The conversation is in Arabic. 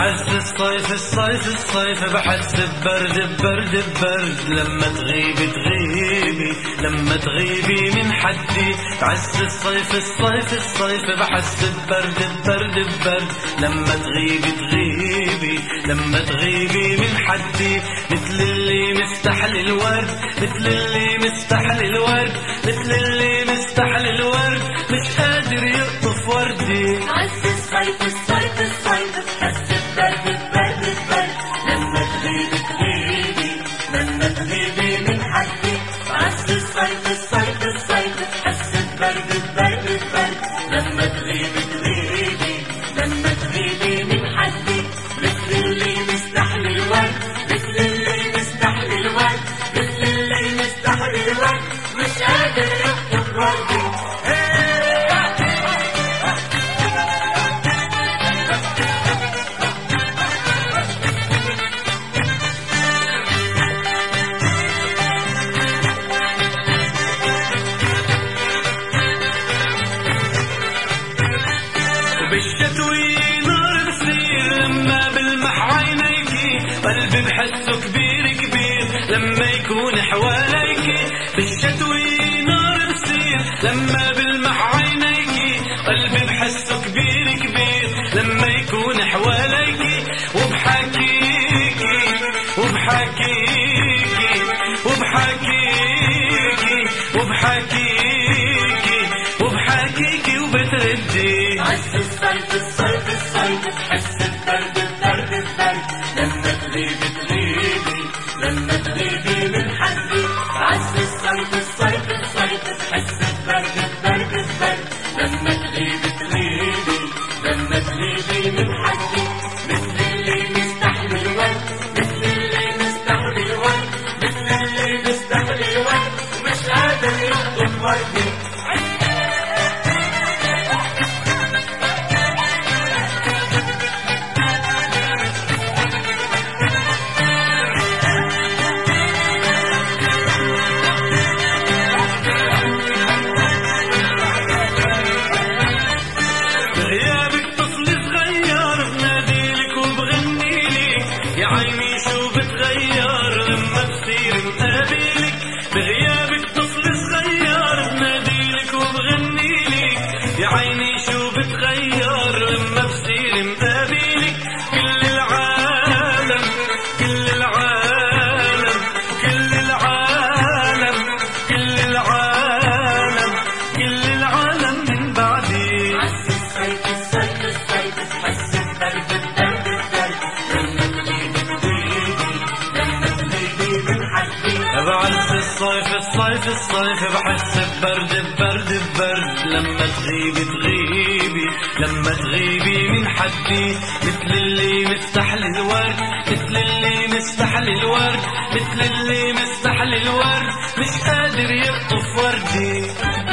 بعز الصيف الصيف الصيف بحس ببرد ببرد ببرد لما تغيبي تغيبي لما تغيبي من حدي. بعز الصيف الصيف الصيف بحس ببرد ببرد ببرد لما تغيبي تغيبي لما تغيبي من حدي. مثل اللي مستحلي الورد مثل اللي مستحلي الورد مثل اللي مستحلي الورد مش قادر يقطف وردي. بعز الصيف الصيف الصيف بحس ببرد ببرد ببرد لما تغيبي تغيبي لما تغيبي من حدي. بعز الصيف الصيف الصيف بحس ببرد ببرد ببرد لما تغيبي تغيبي لما تغيبي من حدي. مثل اللي مستحلي الورد مثل اللي مستحلي الورد مثل اللي مستحلي الورد مش قادر يقطف وردي. بالشتوي نار بصير لما بلمح عينيكي قلبي بحسه كبير كبير لما يكون حواليكي. بالشتوي نار بصير لما بلمح عينيكي قلبي بحسه كبير كبير لما يكون حواليكي. وبحكيكي وبحكيكي وبحكيكي وبحكيكي وبحكيكي وبتردي. بعز الصيف الصيف الصيف بحس ببرد ببرد ببرد لما تغيبي تغيبي لما تغيبي من حدي. بعز الصيف الصيف الصيف بحس ببرد ببرد ببرد لما تغيبي تغيبي لما تغيبي من حدي. مثل اللي مستحلي الورد مثل اللي مستحلي الورد مثل اللي مستحلي الورد ومش قادر يقطف وردي. يا عيني شو بتغير لما بصير مقابلك بغيابك طفل صغير بناديلك وبغنيلك. يا عيني شو بتغير لما بصير مقابلك. كل العالم كل العالم كل العالم كل العالم كل العالم من بعدي. بعز الصيف الصيف الصيف بحس ببرد ببرد ببرد لما تغيبي تغيبي لما تغيبي من حدي. بعز الصيف الصيف الصيف بحس ببرد ببرد ببرد لما تغيبي تغيبي لما تغيبي من حدي. مثل اللي مستحلي الورد مثل اللي مستحلي الورد مثل اللي مستحلي الورد مش قادر يقطف وردي.